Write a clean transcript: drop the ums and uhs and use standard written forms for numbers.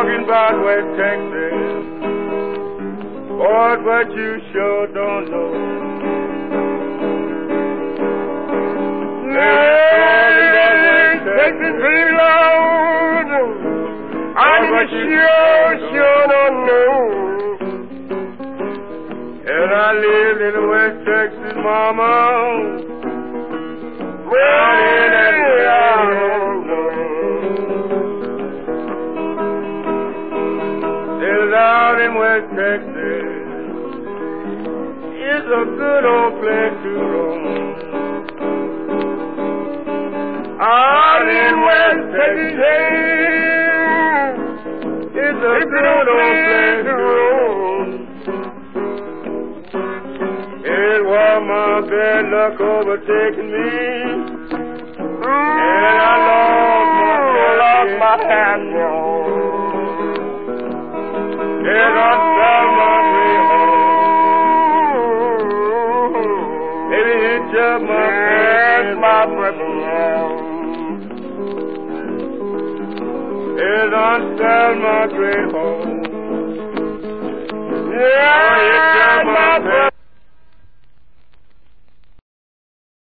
talking about West Texas. Boy, but you sure don't know. Texas belongs. I sure don't know. And I lived in West Texas, mama. Well, in that Still out in West Texas. It's a good old place to roam. Out in West Texas, it's a good old place to roam. It was my bad luck overtaking me, and I lost my hand. And I found my way home. Maybe it just my breath. And I found my way home. Yeah, it just my breath.